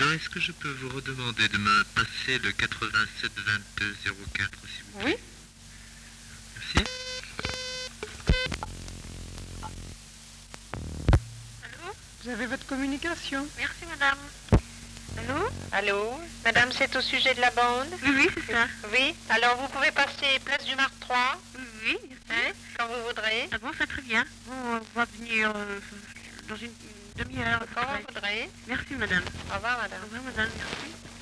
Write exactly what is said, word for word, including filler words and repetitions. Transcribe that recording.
Bonjour, est-ce que je peux vous redemander de me passer le quatre-vingt-sept vingt-deux zéro quatre, s'il vous plaît? Oui. Merci. Allô? Vous avez votre communication. Merci, madame. Allô? Allô? Madame, c'est au sujet de la bande? Oui, oui, c'est ça. Oui. Alors, vous pouvez passer place du Marc trois, Oui, oui, bien sûr. hein, quand vous voudrez. Ah bon, c'est très bien. Bon, on va venir euh, dans une, une demi-heure. à peu Quand près. vous voudrez. Merci, madame. Au revoir, madame. Au revoir, madame. Merci.